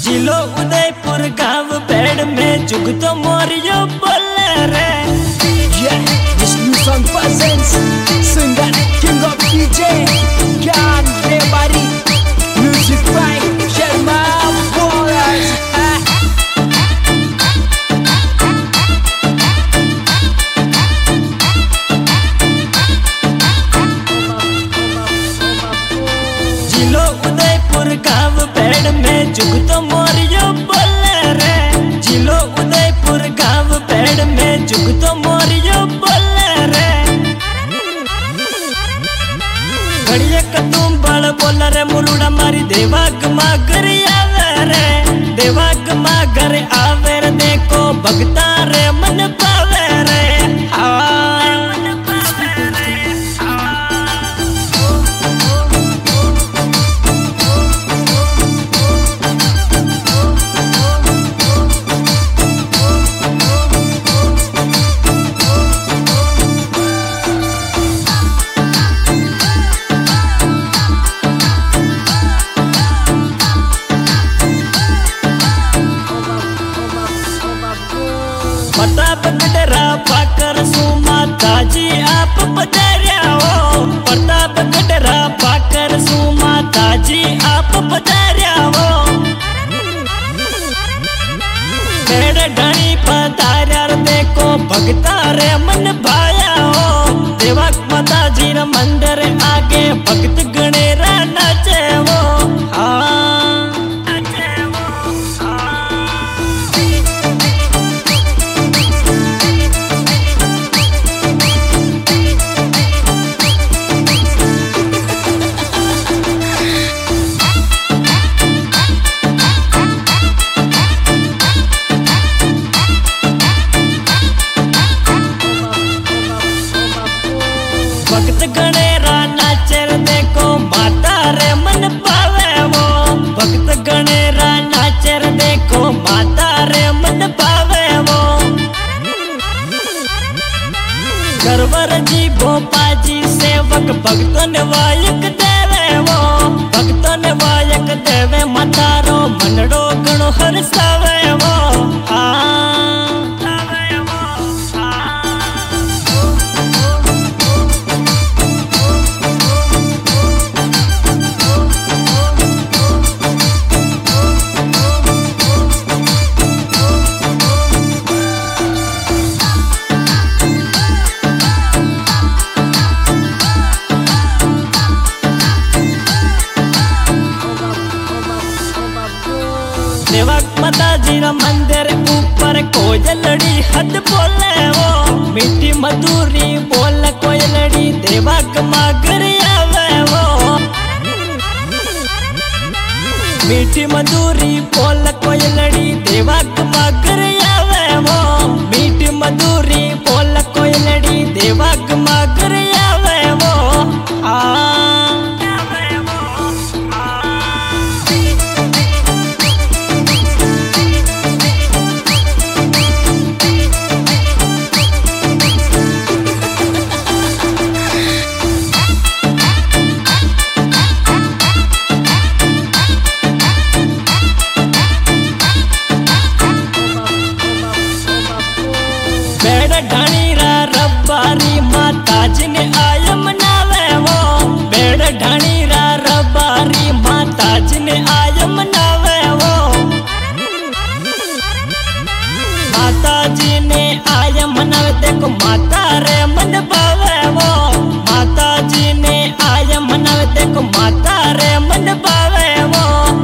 जिलो उदयपुर गांव पेड़ में जुग तो मोरियो बोले रे। This new song presents singer King of DJ Gan Rebari, music by Sharma Bolas. जिलो उदयपुर गांव पेड़ में जुग तो मोरियो बोले रे। जिलो उदयपुर गांव पेड़ में जुग तो मोरियो बोले रे। घड़िया कतुम बड़ बोला रे मुरुड़ा मारी देवाग मागर आवे रे। देवाग मागर आवे रे देखो भगता रे मन पावे रे। प्रताप गढ़रा पाकर सु माता जी आप पधार्या हो। प्रताप गढ़रा पाकर सु माता जी आप पधार्या हो। पेड़ ढाणी पधार्या रे देखो भगता रे मन भाया हो। देवक माता जी रे मंदिर आगे भक्त गणेरा नाचे हो। भक्त गणेरा नाचे रे देखो माता रे मन पावे वो। भक्त गणेरा नाचे रे देखो माता रे मन पावे वो। करवर जी भोपा जी सेवक भक्तों ने वायक देवे वो। भक्तों ने वायक देवे माता रो मनड़ो गणो हरसावे वो। देवक माता जी रा मंदिर ऊपर कोयलड़ी हद बोले वो। मीठी मधुरी बोल कोयलड़ी देवक मागर आवे वो। मीठी मधुरी बोल कोयलड़ी देवक मागर आवे वो। मीठी मधुरी बोल कोयलड़ी देवक मागर आवे वो। बेड़ ढाणी रा रब्बारी माता जी ने आय मनावे वो। बेड़ ढाणी रा रब्बारी माता जी ने आय मनावे वो। माता जी ने आय मनावे देखो माता रे मन पावे वो। माता जी ने आय मनावे देखो माता रे मन पावे वो।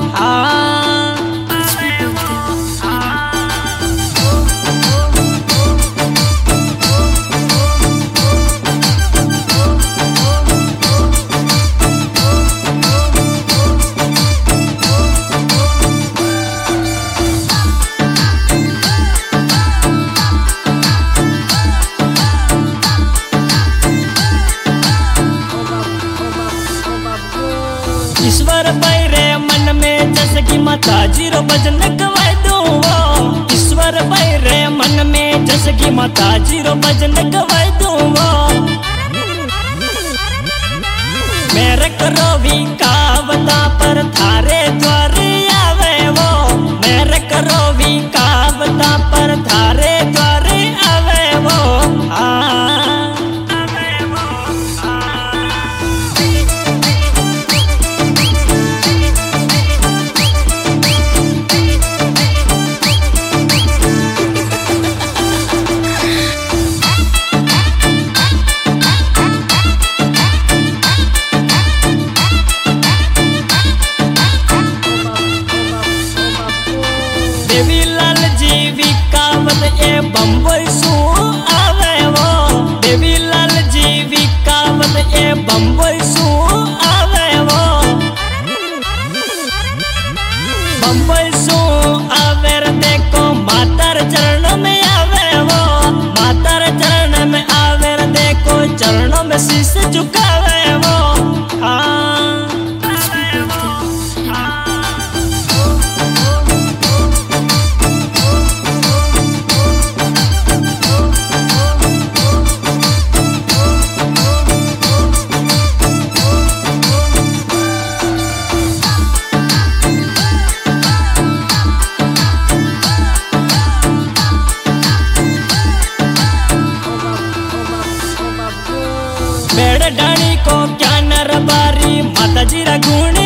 ईश्वर भाई रे मन में जसगी माता जी रो भजन गवाए दो। ईश्वर भाई रे मन में जसगी माता जी रो भजन गवाए दो। मेरे करो भी कावता पर थारे द्वार आवे वो। रोवी कावता पर थारे द्वारे आवे वो देवी लाल जी कावत ए बम्बई सू आवे वो देवी लाल जी कावत ए बम्बई सू आवे वो बम्बई सू आवे रे देखो मातार चरण में आवे वो मातार चरण में आवे रे देखो चरणों में शीश झुकावे वो बेड़ डाणी को क्या नर बारी माता जी रा गुण